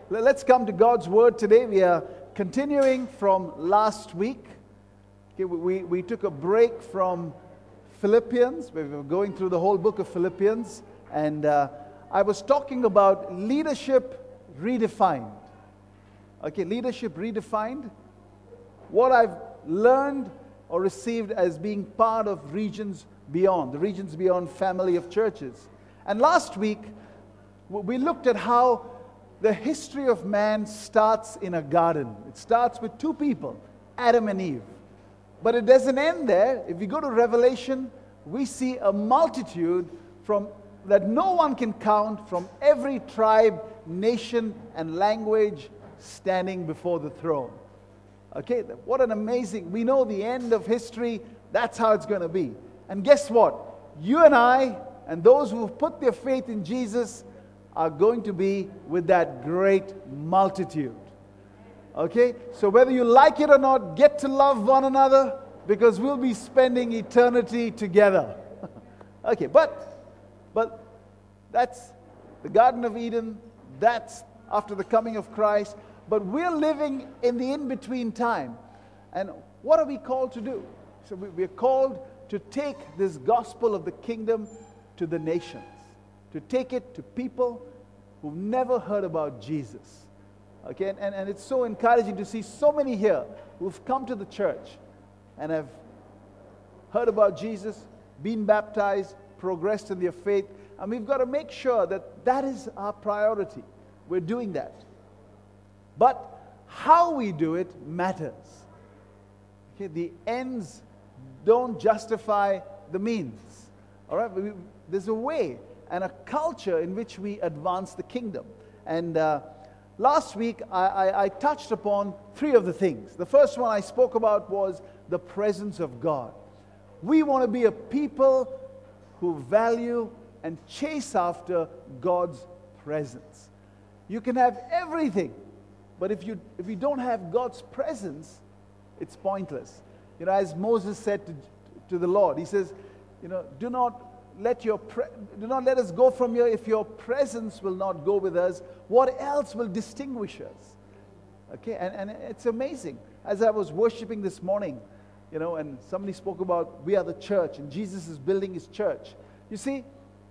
Let's come to God's Word today. We are continuing from last week. Okay, we took a break from Philippians. We were going through the whole book of Philippians. And I was talking about leadership redefined. Okay, leadership redefined. What I've learned or received as being part of Regions Beyond, the Regions Beyond family of churches. And last week, we looked at how the history of man starts in a garden. It starts with two people, Adam and Eve. But it doesn't end there. If you go to Revelation, we see a multitude that no one can count from every tribe, nation, and language standing before the throne. Okay, what an amazing, we know the end of history, that's how it's going to be. And guess what? You and I, and those who have put their faith in Jesus, are going to be with that great multitude. Okay? So whether you like it or not, get to love one another, because we'll be spending eternity together. Okay, but that's the Garden of Eden. That's after the coming of Christ. But we're living in the in-between time. And what are we called to do? So we're called to take this gospel of the kingdom to the nations. To take it to people who've never heard about Jesus. Okay, and it's so encouraging to see so many here who've come to the church and have heard about Jesus, been baptized, progressed in their faith, and we've got to make sure that that is our priority. We're doing that. But how we do it matters. Okay, the ends don't justify the means. All right, there's a way and a culture in which we advance the kingdom. And last week, I touched upon three of the things. The first one I spoke about was the presence of God. We want to be a people who value and chase after God's presence. You can have everything, but if you don't have God's presence, it's pointless. You know, as Moses said to the Lord, he says, you know, do not let us go from here if your presence will not go with us. What else will distinguish us? Okay, and it's amazing. As I was worshiping this morning, you know, and somebody spoke about we are the church and Jesus is building his church. You see,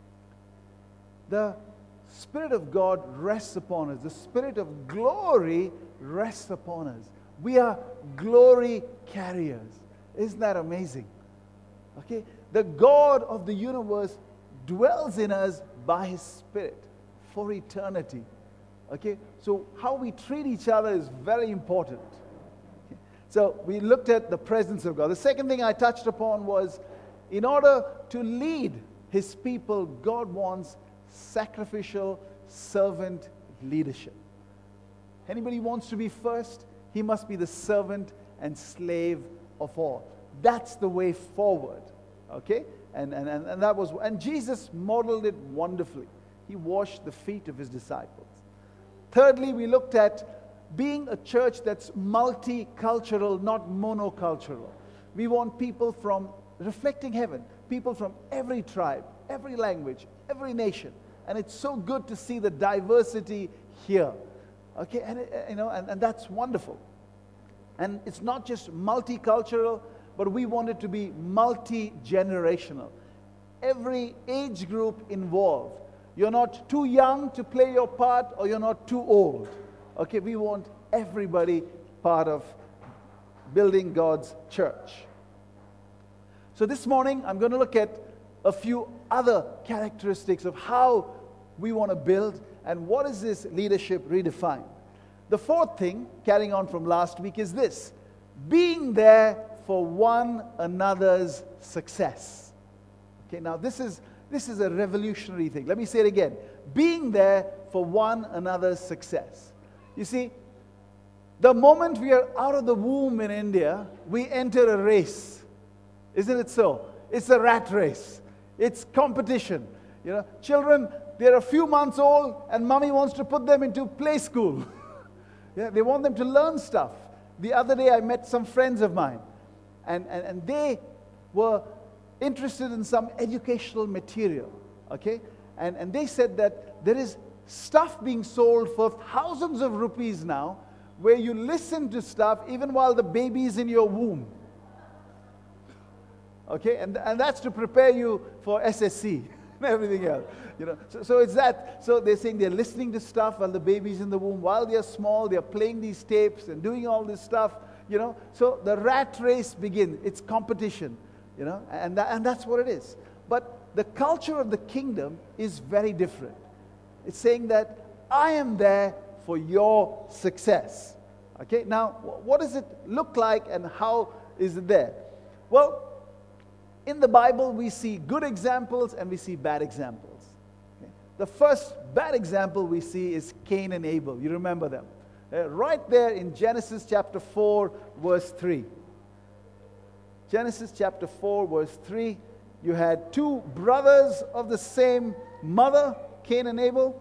the Spirit of God rests upon us. The Spirit of glory rests upon us. We are glory carriers. Isn't that amazing? Okay, the God of the universe dwells in us by his Spirit for eternity. Okay, so how we treat each other is very important. Okay? So we looked at the presence of God. The second thing I touched upon was, in order to lead his people, God wants sacrificial servant leadership. Anybody wants to be first, he must be the servant and slave of all. That's the way forward. Okay? And that was, and Jesus modeled it wonderfully. He washed the feet of his disciples. Thirdly, we looked at being a church that's multicultural, not monocultural. We want people from reflecting heaven, people from every tribe, every language, every nation. And it's so good to see the diversity here. Okay, and that's wonderful. And it's not just multicultural, but we want it to be multi-generational. Every age group involved. You're not too young to play your part, or you're not too old. Okay, we want everybody part of building God's church. So this morning, I'm going to look at a few other characteristics of how we want to build, and what is this leadership redefined. The fourth thing, carrying on from last week, is this: being there for one another's success. Okay, now this is a revolutionary thing. Let me say it again. Being there for one another's success. You see, the moment we are out of the womb in India, we enter a race. Isn't it so? It's a rat race. It's competition. You know, children, they're a few months old and mommy wants to put them into play school. Yeah, they want them to learn stuff. The other day I met some friends of mine, and they were interested in some educational material, okay? And they said that there is stuff being sold for thousands of rupees now, where you listen to stuff even while the baby is in your womb. Okay, and that's to prepare you for SSC and everything else. So it's that. So they're saying they're listening to stuff while the baby's in the womb. While they're small, they're playing these tapes and doing all this stuff. So the rat race begins. It's competition. And that's what it is. But the culture of the kingdom is very different. It's saying that I am there for your success. Okay, now what does it look like and how is it there? Well, in the Bible we see good examples and we see bad examples. Okay? The first bad example we see is Cain and Abel. You remember them? Right there in Genesis chapter 4 verse 3. Genesis chapter 4 verse 3. You had two brothers of the same mother, Cain and Abel.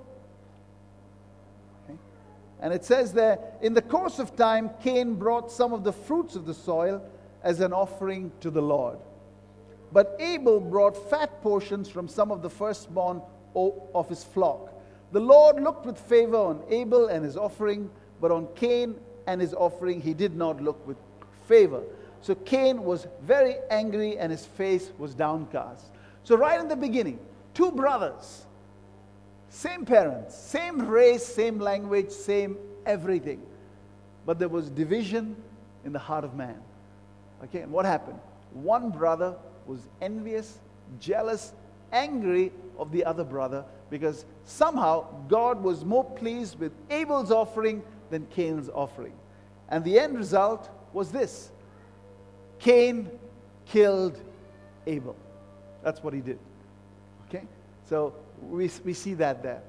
Okay. And it says there, in the course of time, Cain brought some of the fruits of the soil as an offering to the Lord. But Abel brought fat portions from some of the firstborn of his flock. The Lord looked with favor on Abel and his offering, but on Cain and his offering he did not look with favor. So Cain was very angry and his face was downcast. So right in the beginning, two brothers, same parents, same race, same language, same everything. But there was division in the heart of man. Okay, and what happened? One brother was envious, jealous, angry of the other brother because somehow God was more pleased with Abel's offering than Cain's offering. And the end result was this. Cain killed Abel. That's what he did. Okay? So we see that there.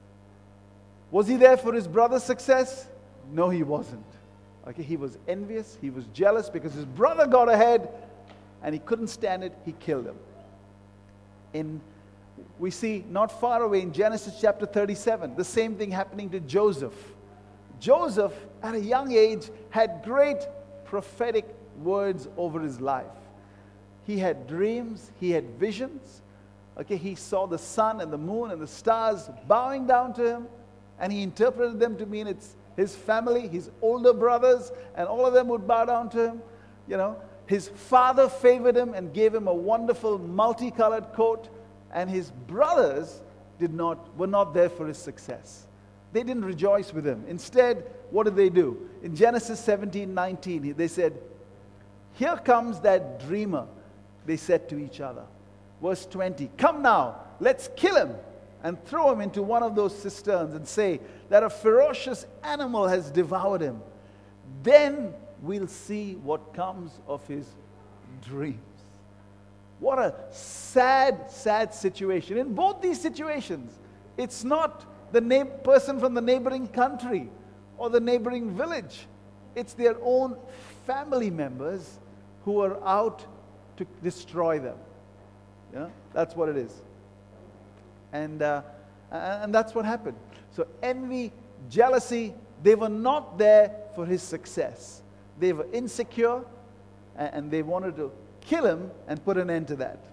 Was he there for his brother's success? No, he wasn't. Okay, he was envious, he was jealous because his brother got ahead and he couldn't stand it, he killed him. We see not far away in Genesis chapter 37, the same thing happening to Joseph. Joseph, at a young age, had great prophetic words over his life. He had dreams, he had visions. Okay, he saw the sun and the moon and the stars bowing down to him, and he interpreted them to mean it's his family, his older brothers, and all of them would bow down to him. His father favored him and gave him a wonderful multicolored coat, and his brothers were not there for his success. They didn't rejoice with him. Instead, what did they do? In Genesis 17:19, they said, "Here comes that dreamer," they said to each other. Verse 20, "Come now, let's kill him and throw him into one of those cisterns and say that a ferocious animal has devoured him. Then we'll see what comes of his dreams." What a sad, sad situation. In both these situations, it's not the person from the neighboring country or the neighboring village. It's their own family members who are out to destroy them. That's what it is. And that's what happened. So envy, jealousy, they were not there for his success. They were insecure and they wanted to kill him and put an end to that.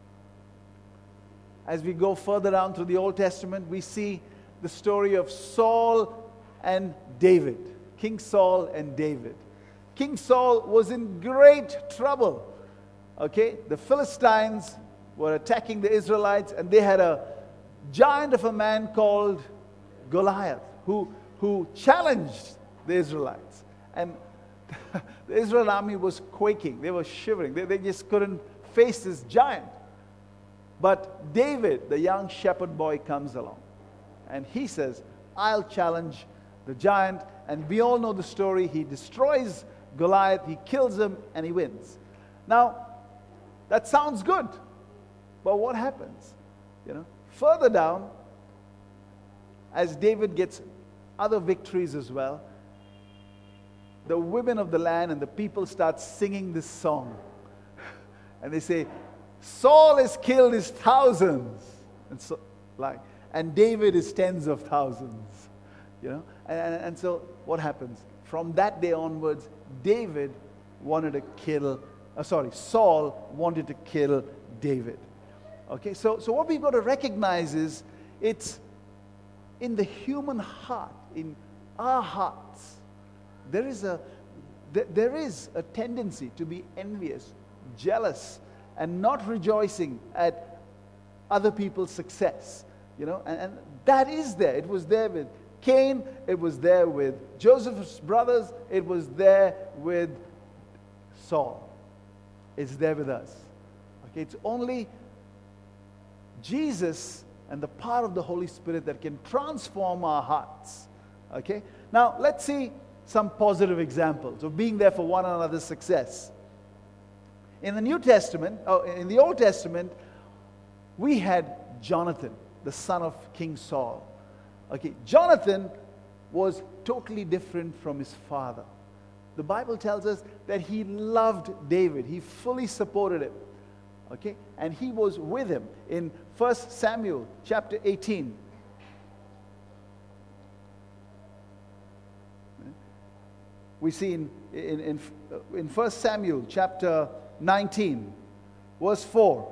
As we go further down through the Old Testament, we see the story of Saul and David. King Saul and David. King Saul was in great trouble. Okay, the Philistines were attacking the Israelites, and they had a giant of a man called Goliath who challenged the Israelites. And the Israel army was quaking. They were shivering. They just couldn't face this giant. But David, the young shepherd boy, comes along. And he says, "I'll challenge the giant." And we all know the story. He destroys Goliath, he kills him, and he wins. Now, that sounds good. But what happens? Further down, as David gets other victories as well, the women of the land and the people start singing this song. And they say, "Saul has killed his thousands. And David is tens of thousands." And so what happens? From that day onwards, Saul wanted to kill David. Okay, so what we've got to recognize is it's in the human heart, in our hearts, there is a tendency to be envious, jealous, and not rejoicing at other people's success. And that is there. It was there with Cain. It was there with Joseph's brothers. It was there with Saul. It's there with us. Okay, it's only Jesus and the power of the Holy Spirit that can transform our hearts. Okay? Now, let's see some positive examples of being there for one another's success. In the in the Old Testament, we had Jonathan, the son of King Saul. Okay, Jonathan was totally different from his father. The Bible tells us that he loved David. He fully supported him. Okay, and he was with him in 1 Samuel chapter 18. We see in 1 Samuel chapter 19, verse 4.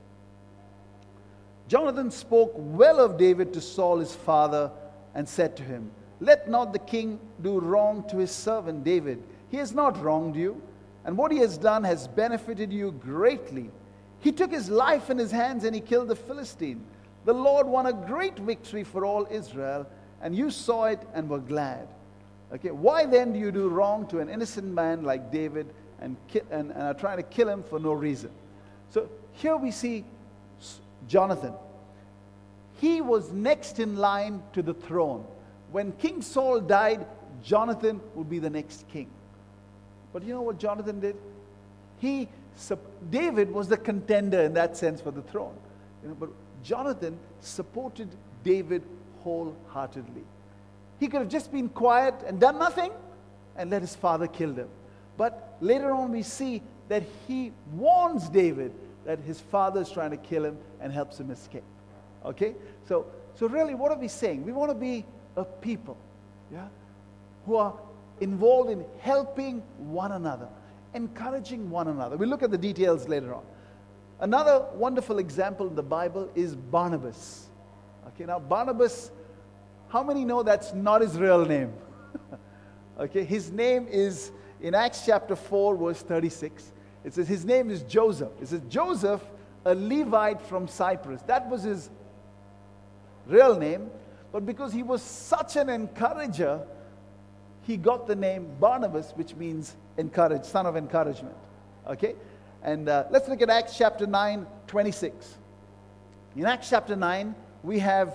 Jonathan spoke well of David to Saul his father and said to him, "Let not the king do wrong to his servant David. He has not wronged you, and what he has done has benefited you greatly. He took his life in his hands and he killed the Philistine. The Lord won a great victory for all Israel, and you saw it and were glad. Okay, why then do you do wrong to an innocent man like David and are trying to kill him for no reason?" So here we see Jonathan. He was next in line to the throne. When King Saul died, Jonathan would be the next king. But you know what Jonathan did? David was the contender in that sense for the throne. But Jonathan supported David wholeheartedly. He could have just been quiet and done nothing and let his father kill him. But later on we see that he warns David that his father is trying to kill him and helps him escape. Okay? So really, what are we saying? We want to be a people, who are involved in helping one another, encouraging one another. We'll look at the details later on. Another wonderful example in the Bible is Barnabas. Okay, now Barnabas, how many know that's not his real name? Okay, his name is, in Acts chapter 4, verse 36, it says his name is Joseph. It says Joseph, a Levite from Cyprus. That was his real name, but because he was such an encourager, he got the name Barnabas, which means encourage, son of encouragement. Okay? And let's look at Acts chapter 9, 26. In Acts chapter 9, we have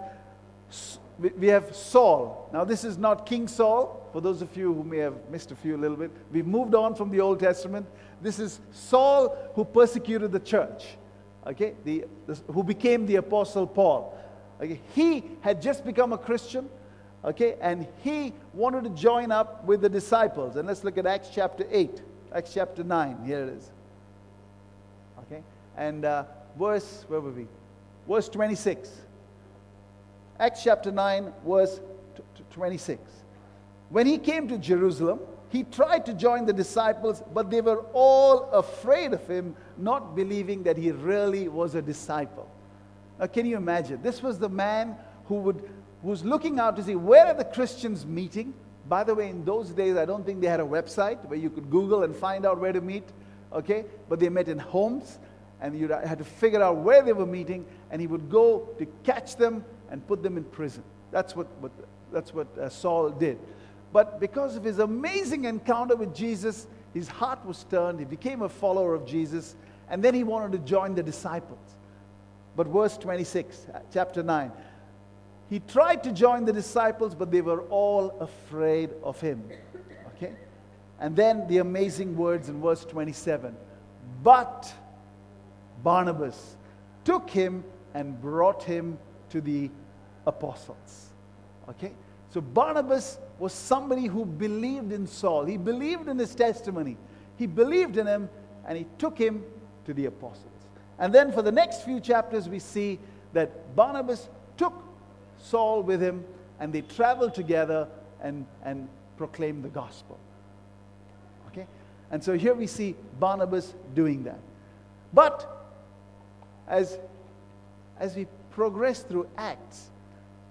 Saul. Now, this is not King Saul. For those of you who may have missed a little bit, we've moved on from the Old Testament. This is Saul who persecuted the church. Okay? Who became the Apostle Paul. Okay? He had just become a Christian. Okay? And he wanted to join up with the disciples. And let's look at Acts chapter 8. Acts chapter 9. Here it is. Okay? And verse 26. Acts chapter 9, verse 26. When he came to Jerusalem, he tried to join the disciples, but they were all afraid of him, not believing that he really was a disciple. Now, can you imagine? This was the man who was looking out to see, where are the Christians meeting? By the way, in those days, I don't think they had a website where you could Google and find out where to meet. Okay? But they met in homes, and you had to figure out where they were meeting, and he would go to catch them and put them in prison. That's what Saul did. But because of his amazing encounter with Jesus, his heart was turned. He became a follower of Jesus, and then he wanted to join the disciples. But verse 26, chapter 9. He tried to join the disciples, but they were all afraid of him. Okay? And then the amazing words in verse 27. But Barnabas took him and brought him to the apostles. Okay? So Barnabas was somebody who believed in Saul. He believed in his testimony. He believed in him, and he took him to the apostles. And then for the next few chapters, we see that Barnabas took Saul with him, and they traveled together and proclaimed the gospel. Okay? And so here we see Barnabas doing that. But as we progress through Acts,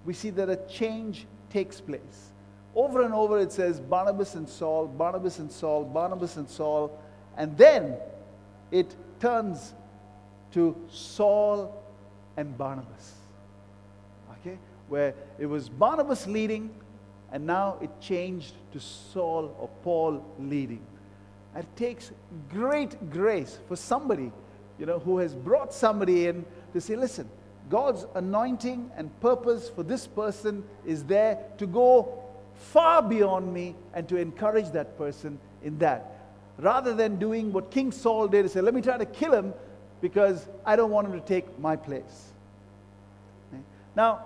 we see that a change takes place. Over and over it says Barnabas and Saul, Barnabas and Saul, Barnabas and Saul, and then it turns to Saul and Barnabas. Okay? Where it was Barnabas leading, and now it changed to Saul or Paul leading. It takes great grace for somebody, who has brought somebody in to say, listen, God's anointing and purpose for this person is there to go far beyond me and to encourage that person in that. Rather than doing what King Saul did, say, let me try to kill him because I don't want him to take my place. Now,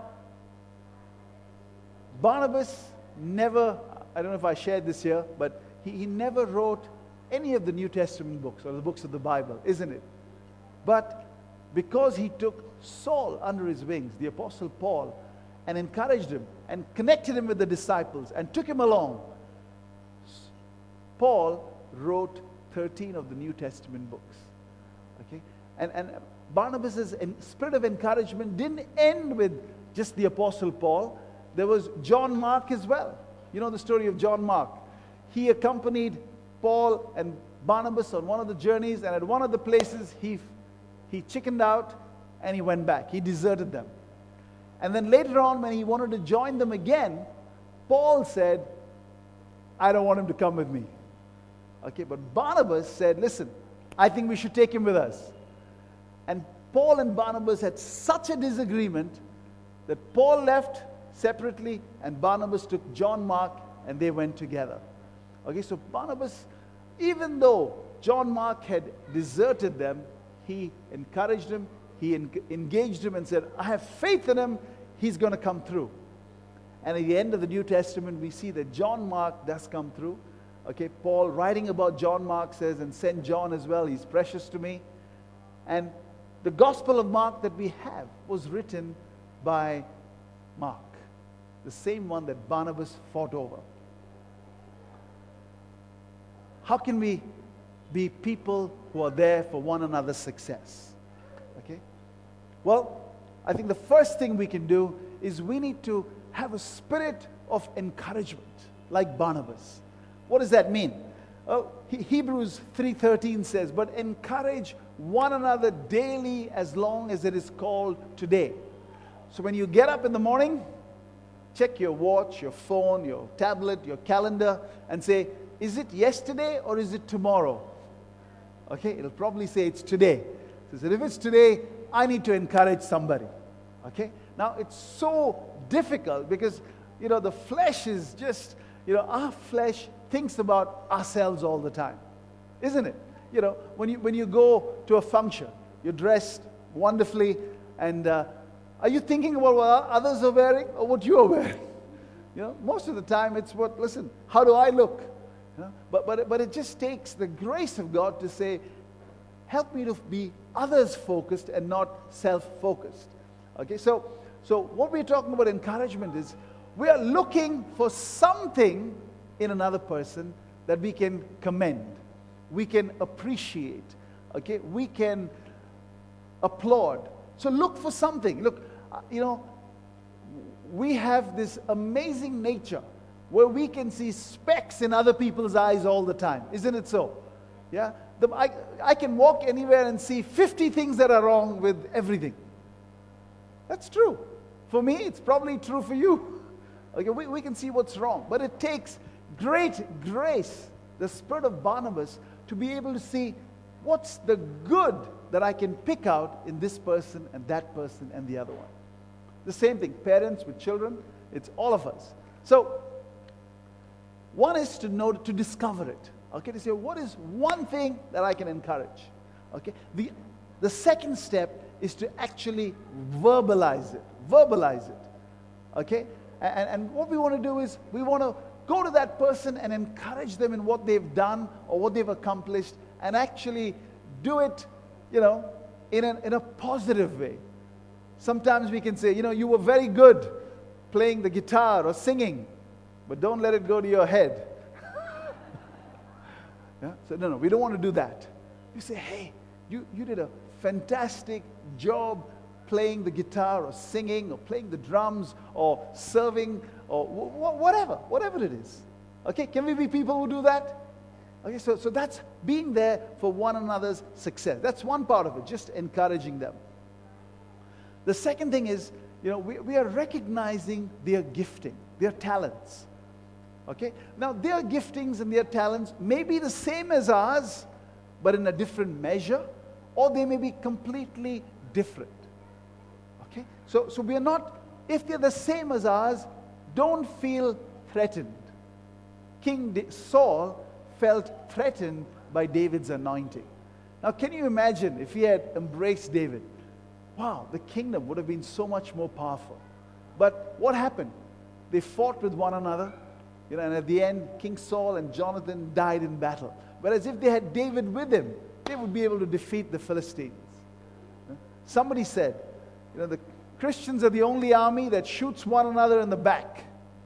Barnabas never, I don't know if I shared this here, but he never wrote any of the New Testament books or the books of the Bible, isn't it? But because he took Saul under his wings, the Apostle Paul, and encouraged him and connected him with the disciples and took him along, Paul wrote 13 of the New Testament books. Okay? And Barnabas' spirit of encouragement didn't end with just the Apostle Paul. There was John Mark as well. You know the story of John Mark. He accompanied Paul and Barnabas on one of the journeys, and at one of the places he chickened out and he went back. He deserted them. And then later on, when he wanted to join them again, Paul said, I don't want him to come with me. Okay, but Barnabas said, listen, I think we should take him with us. And Paul and Barnabas had such a disagreement that Paul left separately and Barnabas took John Mark and they went together. Okay, so Barnabas, even though John Mark had deserted them, he encouraged him, he engaged him and said, I have faith in him, he's going to come through. And at the end of the New Testament, we see that John Mark does come through. Okay, Paul writing about John Mark says, and send John as well, he's precious to me. And the Gospel of Mark that we have was written by Mark, the same one that Barnabas fought over. How can we be people who are there for one another's success? Okay? Well, I think the first thing we can do is we need to have a spirit of encouragement, like Barnabas. What does that mean? Hebrews 3:13 says, but encourage one another daily as long as it is called today. So when you get up in the morning, check your watch, your phone, your tablet, your calendar, and say, is it yesterday or is it tomorrow? Okay, it'll probably say it's today. So if it's today, I need to encourage somebody. Okay? Now, it's so difficult because, the flesh is just, our flesh thinks about ourselves all the time. Isn't it? When you go to a function, you're dressed wonderfully, and are you thinking about what others are wearing or what you are wearing? Most of the time it's how do I look? But it just takes the grace of God to say, help me to be others-focused and not self-focused. Okay, so what we're talking about encouragement is we are looking for something in another person that we can commend, we can appreciate, okay, we can applaud. So look for something. Look, we have this amazing nature where we can see specks in other people's eyes all the time. Isn't it so? Yeah? I can walk anywhere and see 50 things that are wrong with everything. That's true. For me, it's probably true for you. Okay, we can see what's wrong. But it takes great grace, the spirit of Barnabas, to be able to see what's the good that I can pick out in this person and that person and the other one. The same thing, parents with children, it's all of us. So, one is to know, to discover it. Okay, to say, what is one thing that I can encourage? Okay, the second step is to actually verbalize it. Verbalize it. Okay, and what we want to do is we want to go to that person and encourage them in what they've done or what they've accomplished, and actually do it, in a positive way. Sometimes we can say, you were very good playing the guitar or singing, but don't let it go to your head. Yeah? So no, we don't want to do that. You say, hey, you did a fantastic job playing the guitar or singing or playing the drums or serving or whatever it is. Okay, can we be people who do that? Okay, so that's being there for one another's success. That's one part of it, just encouraging them. The second thing is, we are recognizing their gifting, their talents. Okay? Now, their giftings and their talents may be the same as ours, but in a different measure, or they may be completely different. Okay? So we are not, if they're the same as ours, don't feel threatened. King Saul felt threatened by David's anointing. Now, can you imagine if he had embraced David? Wow, the kingdom would have been so much more powerful. But what happened? They fought with one another, and at the end, King Saul and Jonathan died in battle. Whereas if they had David with him, they would be able to defeat the Philistines. Somebody said, the Christians are the only army that shoots one another in the back.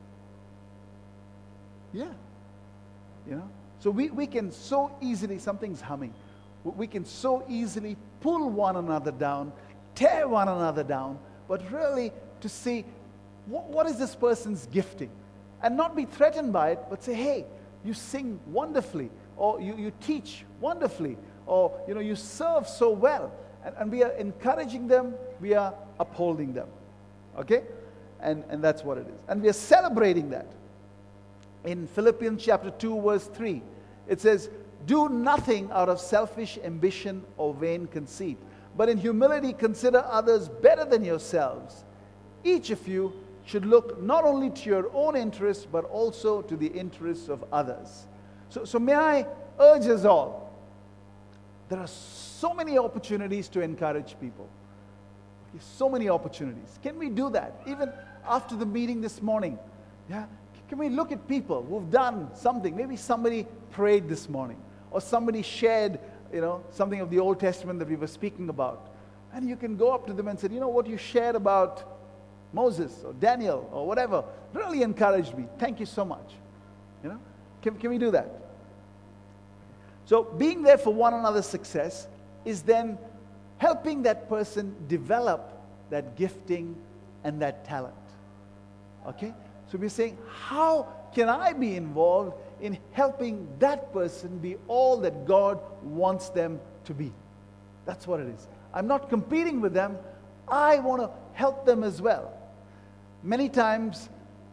Yeah. So we can so easily, something's humming, we can so easily pull one another down, tear one another down, but really to see what is this person's gifting, and not be threatened by it, but say, hey, you sing wonderfully, or you teach wonderfully, or you serve so well, and we are encouraging them, we are upholding them. Okay, and that's what it is, and we are celebrating that. In Philippians chapter 2 verse 3, it says, do nothing out of selfish ambition or vain conceit, but in humility consider others better than yourselves. Each of you should look not only to your own interests, but also to the interests of others. So may I urge us all, there are so many opportunities to encourage people. So many opportunities. Can we do that? Even after the meeting this morning, yeah? Can we look at people who've done something? Maybe somebody prayed this morning, or somebody shared, something of the Old Testament that we were speaking about. And you can go up to them and say, what you shared about Moses or Daniel or whatever really encouraged me. Thank you so much. Can we do that? So being there for one another's success is then helping that person develop that gifting and that talent. Okay? So we're saying, how can I be involved in helping that person be all that God wants them to be? That's what it is. I'm not competing with them. I want to help them as well. Many times,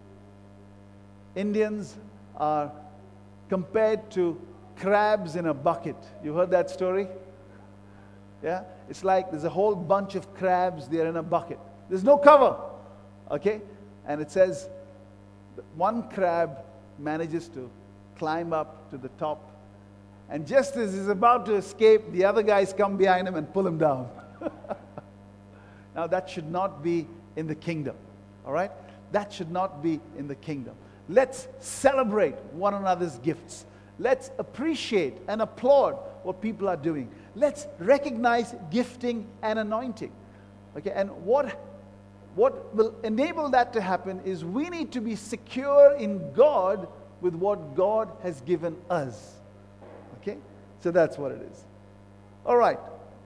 Indians are compared to crabs in a bucket. You heard that story? Yeah? It's like there's a whole bunch of crabs, they're in a bucket. There's no cover. Okay? And it says, one crab manages to climb up to the top, and just as he's about to escape, the other guys come behind him and pull him down. Now that should not be in the kingdom. All right? That should not be in the kingdom. Let's celebrate one another's gifts. Let's appreciate and applaud what people are doing. Let's recognize gifting and anointing. Okay? And what will enable that to happen is we need to be secure in God with what God has given us. Okay? So that's what it is. All right.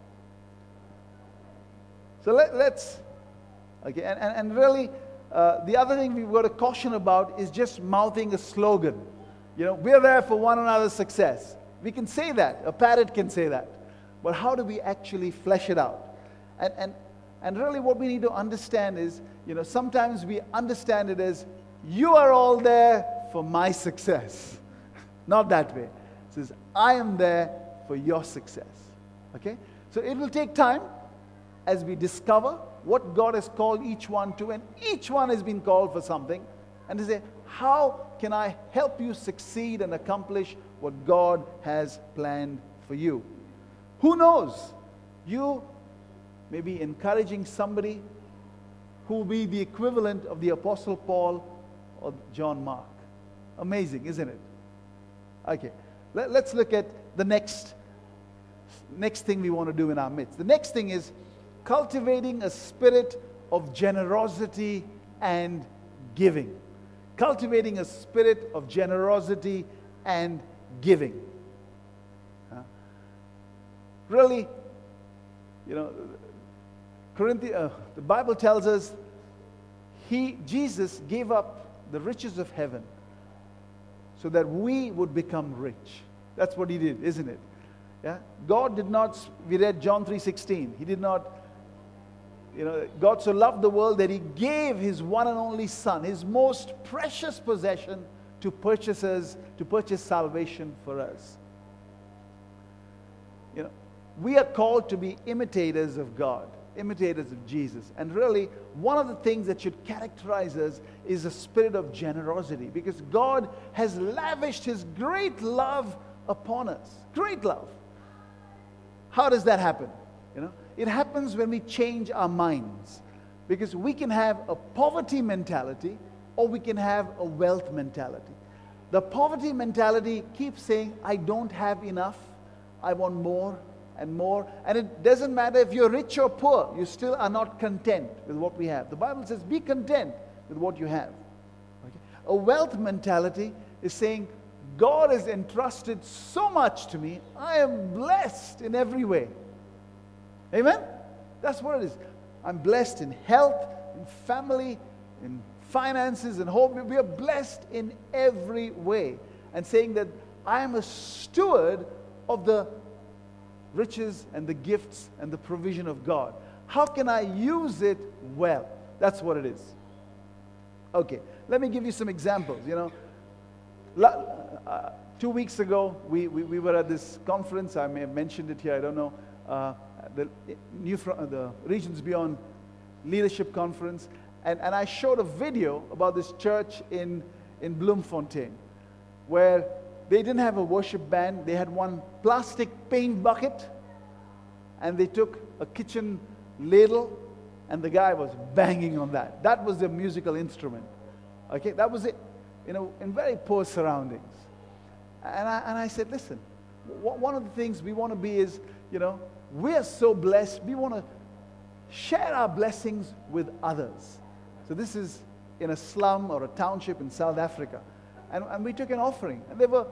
So let's, okay, and really, the other thing we've got to caution about is just mouthing a slogan. We're there for one another's success. We can say that. A parrot can say that. But how do we actually flesh it out? And really what we need to understand is, sometimes we understand it as, you are all there for my success. Not that way. It says, I am there for your success. Okay? So it will take time as we discover what God has called each one to, and each one has been called for something, and to say, how can I help you succeed and accomplish what God has planned for you? Who knows? You may be encouraging somebody who will be the equivalent of the Apostle Paul or John Mark. Amazing, isn't it? Okay, let's look at the next thing we want to do in our midst. The next thing is cultivating a spirit of generosity and giving. Cultivating a spirit of generosity and giving. Really, the Bible tells us Jesus gave up the riches of heaven so that we would become rich. That's what he did, isn't it? Yeah? God did not, we read John 3:16. He did not, God so loved the world that he gave his one and only Son, his most precious possession, to purchase salvation for us. We are called to be imitators of God, imitators of Jesus. And really, one of the things that should characterize us is a spirit of generosity, because God has lavished his great love upon us. Great love. How does that happen? It happens when we change our minds, because we can have a poverty mentality or we can have a wealth mentality. The poverty mentality keeps saying, I don't have enough, I want more and more. And it doesn't matter if you're rich or poor, you still are not content with what we have. The Bible says, be content with what you have. Okay? A wealth mentality is saying, God has entrusted so much to me, I am blessed in every way. Amen? That's what it is. I'm blessed in health, in family, in finances, and home. We are blessed in every way. And saying that I am a steward of the riches and the gifts and the provision of God. How can I use it well? That's what it is. Okay, let me give you some examples. 2 weeks ago, we were at this conference. I may have mentioned it here, I don't know. The Regions Beyond Leadership Conference. And I showed a video about this church in Bloemfontein, where they didn't have a worship band. They had one plastic paint bucket, and they took a kitchen ladle, and the guy was banging on that. That was their musical instrument. Okay, that was it. In very poor surroundings. And I said, listen, one of the things we want to be is, we are so blessed. We want to share our blessings with others. So this is in a slum or a township in South Africa. And we took an offering. And there were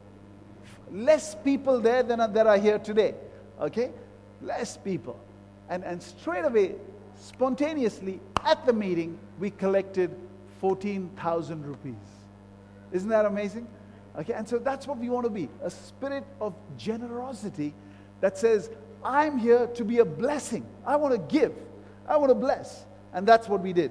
less people there than there are here today. Okay? Less people. And straight away, spontaneously, at the meeting, we collected 14,000 rupees. Isn't that amazing? Okay, and so that's what we want to be. A spirit of generosity that says, I'm here to be a blessing. I want to give. I want to bless. And that's what we did.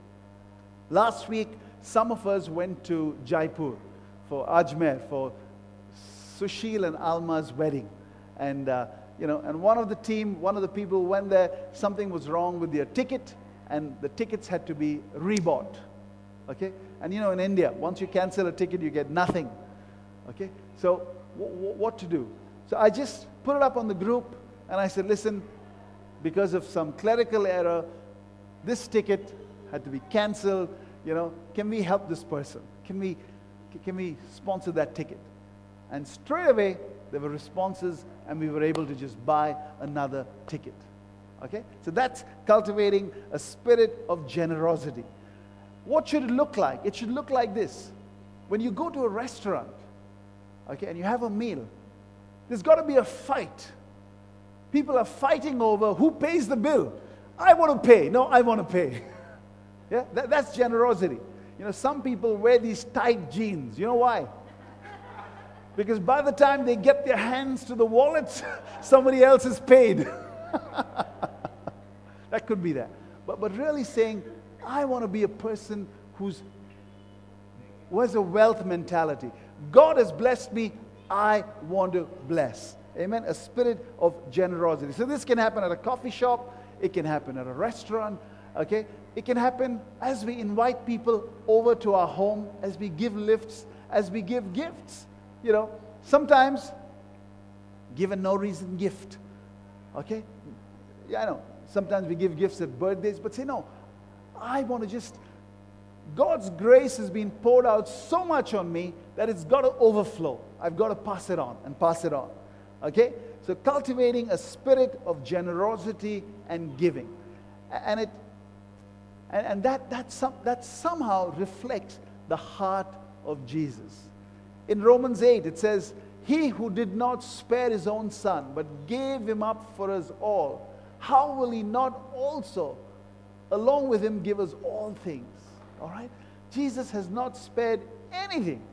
Last week, some of us went to Jaipur for Ajmer, for Sushil and Alma's wedding. And, and one of the people went there, something was wrong with their ticket, and the tickets had to be rebought. Okay? And in India, once you cancel a ticket, you get nothing. Okay? So, what to do? So I just put it up on the group, and I said, listen, because of some clerical error, this ticket had to be canceled. Can we help this person? Can we sponsor that ticket? And straight away, there were responses, and we were able to just buy another ticket. Okay? So that's cultivating a spirit of generosity. What should it look like? It should look like this. When you go to a restaurant, okay, and you have a meal, there's got to be a fight. People are fighting over who pays the bill. I want to pay. No, I want to pay. Yeah, that's generosity. Some people wear these tight jeans. You know why? Because by the time they get their hands to the wallets, somebody else is paid. That could be that. But really saying, I want to be a person who has a wealth mentality. God has blessed me, I want to bless. Amen? A spirit of generosity. So this can happen at a coffee shop. It can happen at a restaurant. Okay? It can happen as we invite people over to our home, as we give lifts, as we give gifts. Sometimes give a no reason gift. Okay? Yeah, I know. Sometimes we give gifts at birthdays, but say, no, I want to God's grace has been poured out so much on me that it's got to overflow. I've got to pass it on and pass it on. Okay? So cultivating a spirit of generosity and giving. And that somehow reflects the heart of Jesus. In Romans 8, it says, He who did not spare His own Son, but gave Him up for us all, how will He not also, along with Him, give us all things? All right? Jesus has not spared anything.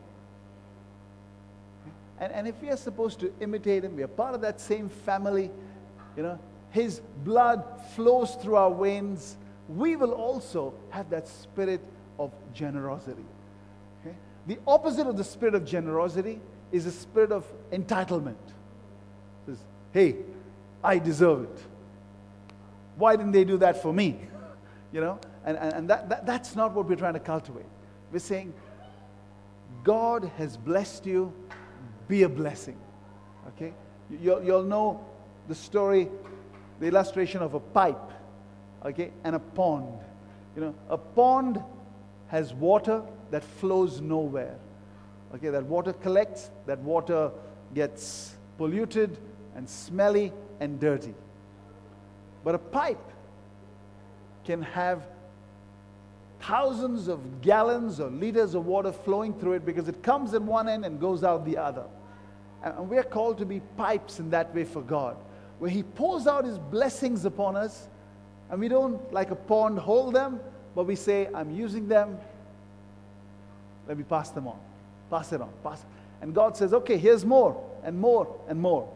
And if we are supposed to imitate Him, we are part of that same family, His blood flows through our veins, we will also have that spirit of generosity. Okay? The opposite of the spirit of generosity is a spirit of entitlement. It says, hey, I deserve it. Why didn't they do that for me? And that's not what we're trying to cultivate. We're saying, God has blessed you, be a blessing. Okay? You'll know the story, the illustration of a pipe, okay, and a pond. A pond has water that flows nowhere. Okay, that water collects, that water gets polluted and smelly and dirty. But a pipe can have thousands of gallons or liters of water flowing through it because it comes in one end and goes out the other. And we are called to be pipes in that way for God, where He pours out His blessings upon us, and we don't, like a pond, hold them, but we say, I'm using them, let me pass them on. Pass it on. Pass it. And God says, okay, here's more and more and more.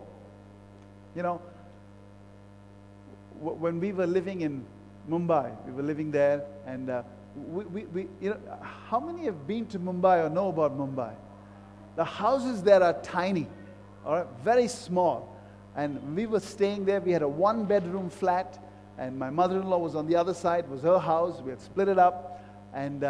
When we were living in Mumbai, we were living there, and how many have been to Mumbai or know about Mumbai? The houses there are tiny, all right, very small. And we were staying there. We had a one-bedroom flat, and my mother-in-law was on the other side. It was her house. We had split it up, and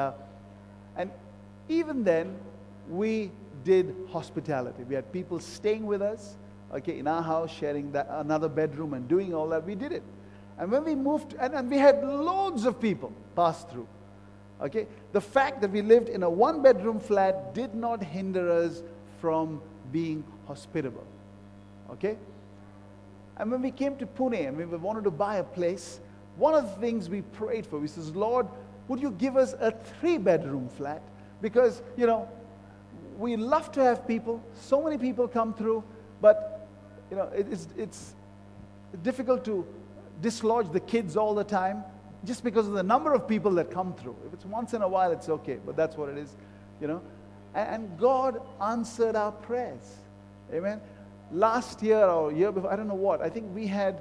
even then, we did hospitality. We had people staying with us, okay, in our house, sharing another bedroom and doing all that. We did it. And when we moved, and we had loads of people pass through. Okay, the fact that we lived in a one-bedroom flat did not hinder us from being hospitable. Okay? And when we came to Pune and we wanted to buy a place, one of the things we prayed for, we says, Lord, would you give us a 3-bedroom flat? Because, we love to have people. So many people come through, but, it's difficult to dislodge the kids all the time, just because of the number of people that come through. If it's once in a while, it's okay, but that's what it is, And God answered our prayers. Amen. Last year or year before, I don't know what, I think we had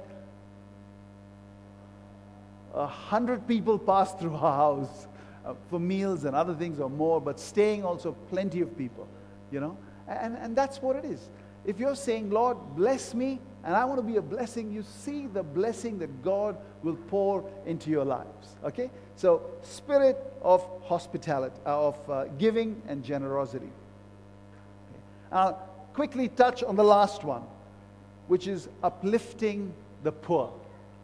100 people pass through our house for meals and other things or more, but staying also plenty of people, And that's what it is. If you're saying, Lord, bless me, and I want to be a blessing, you see the blessing that God will pour into your lives. Okay? So, spirit of hospitality, of giving and generosity. Okay. I'll quickly touch on the last one, which is uplifting the poor.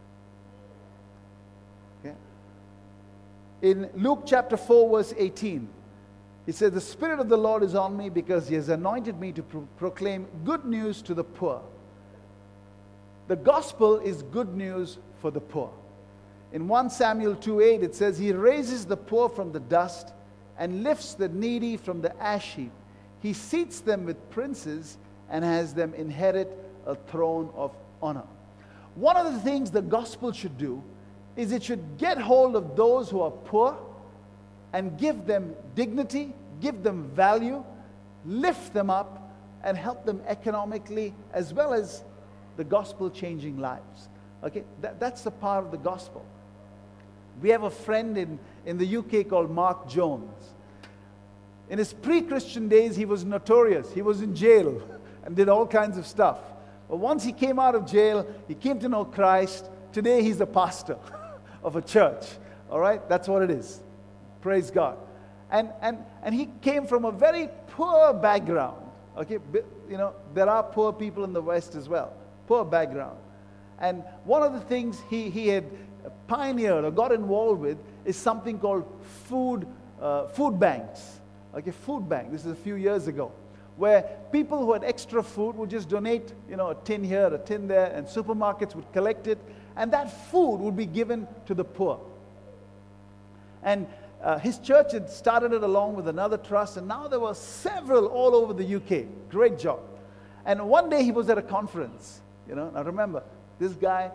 Okay? In Luke chapter 4, verse 18, it says, the Spirit of the Lord is on me because He has anointed me to proclaim good news to the poor. The gospel is good news for the poor. In 1 Samuel 2:8, it says, He raises the poor from the dust and lifts the needy from the ash heap. He seats them with princes and has them inherit a throne of honor. One of the things the gospel should do is it should get hold of those who are poor and give them dignity, give them value, lift them up, and help them economically as well as the gospel changing lives. Okay, that's the part of the gospel. We have a friend in the UK called Mark Jones. In his pre-Christian days, he was notorious. He was in jail and did all kinds of stuff. But once he came out of jail, he came to know Christ. Today, he's a pastor of a church. All right, that's what it is. Praise God. And he came from a very poor background. Okay, there are poor people in the West as well. Poor background. And one of the things he had pioneered or got involved with is something called food banks. Okay, food bank. This is a few years ago, where people who had extra food would just donate, a tin here, a tin there, and supermarkets would collect it, and that food would be given to the poor. And his church had started it along with another trust, and now there were several all over the UK. Great job. And one day he was at a conference. Now remember, this guy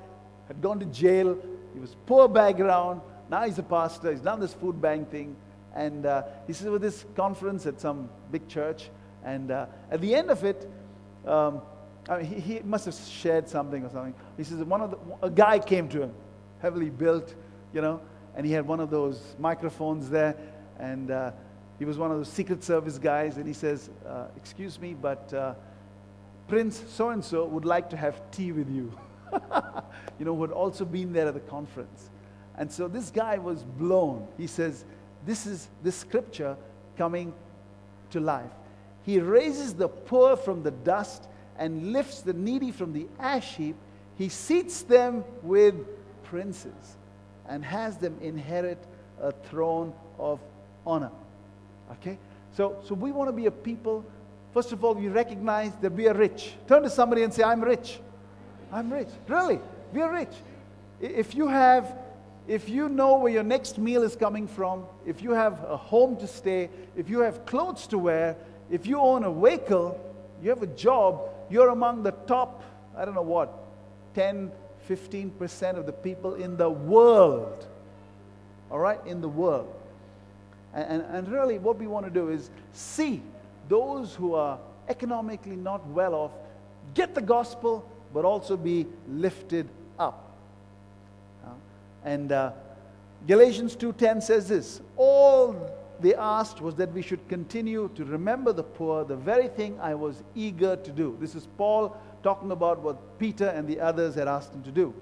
had gone to jail. He was poor background. Now he's a pastor. He's done this food bank thing. And he says, with this conference at some big church. And at the end of it, he must have shared something or something. He says, a guy came to him, heavily built, and he had one of those microphones there. And he was one of those Secret Service guys. And he says, excuse me, but Prince so-and-so would like to have tea with you. Who had also been there at the conference. And so this guy was blown. He says, this is this scripture coming to life. He raises the poor from the dust and lifts the needy from the ash heap. He seats them with princes and has them inherit a throne of honor. Okay? So we want to be a people. First of all, we recognize that we are rich. Turn to somebody and say, I'm rich. I'm rich. Really, we are rich. If you know where your next meal is coming from, if you have a home to stay, if you have clothes to wear, if you own a vehicle, you have a job, you're among the top, 10, 15% of the people in the world. All right? In the world. And really what we want to do is see those who are economically not well off, get the gospel, but also be lifted up. And Galatians 2:10 says this, all they asked was that we should continue to remember the poor, the very thing I was eager to do. This is Paul talking about what Peter and the others had asked him to do.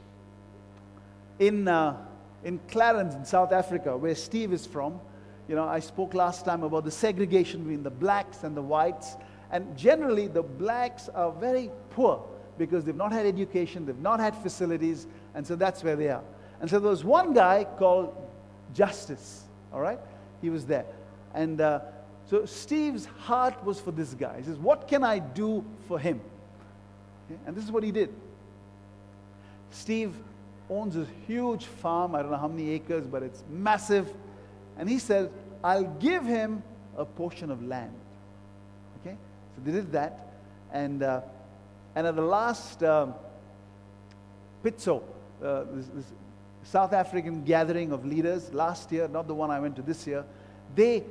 In Clarence in South Africa, where Steve is from, I spoke last time about the segregation between the blacks and the whites. And generally, the blacks are very poor because they've not had education, they've not had facilities, and so that's where they are. And so there was one guy called Justice, all right? He was there. And so Steve's heart was for this guy. He says, what can I do for him? Okay? And this is what he did. Steve owns a huge farm. I don't know how many acres, but it's massive. And he said, I'll give him a portion of land. Okay? So they did that. And at the last Pitso, this South African gathering of leaders last year, not the one I went to this year, they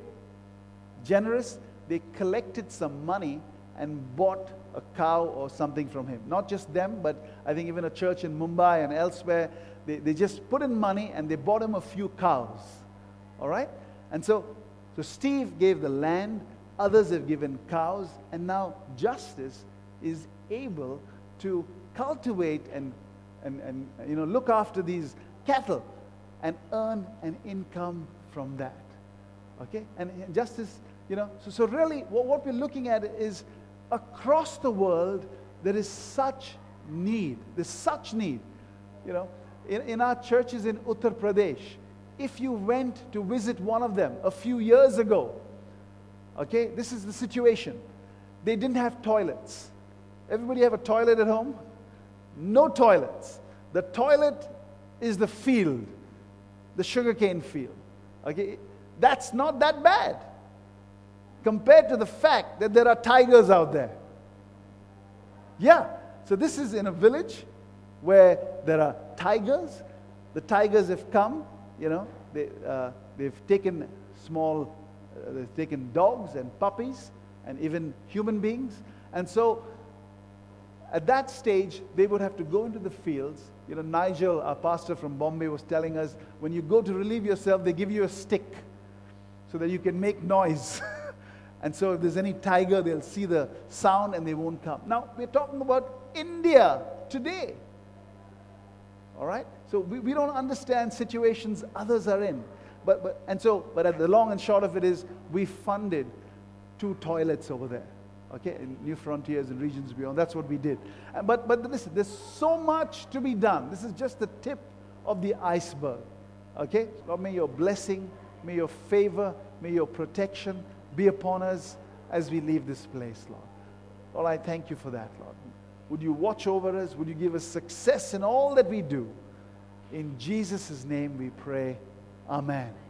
collected some money and bought a cow or something from him. Not just them, but I think even a church in Mumbai and elsewhere, they just put in money and they bought him a few cows. All right? And so Steve gave the land, others have given cows, and now Justice is able to cultivate and look after these cattle and earn an income from that. Okay? And Justice, so really what we're looking at is across the world there is such need. There's such need. In our churches in Uttar Pradesh, if you went to visit one of them a few years ago, okay, this is the situation. They didn't have toilets. Everybody have a toilet at home? No toilets. The toilet is the field, the sugarcane field. Okay, that's not that bad compared to the fact that there are tigers out there. Yeah, so this is in a village where there are tigers. The tigers have come, they've taken they've taken dogs and puppies and even human beings. And so at that stage, they would have to go into the fields. Nigel, our pastor from Bombay, was telling us, when you go to relieve yourself, they give you a stick so that you can make noise. And so if there's any tiger, they'll see the sound and they won't come. Now, we're talking about India today. All right? So we don't understand situations others are in. But at the long and short of it is, we funded 2 toilets over there. Okay, in New Frontiers and Regions Beyond. That's what we did. But listen, there's so much to be done. This is just the tip of the iceberg. Okay? Lord, may your blessing, may your favor, may your protection be upon us as we leave this place, Lord. Lord, I thank you for that, Lord. Would you watch over us? Would you give us success in all that we do? In Jesus' name we pray. Amen.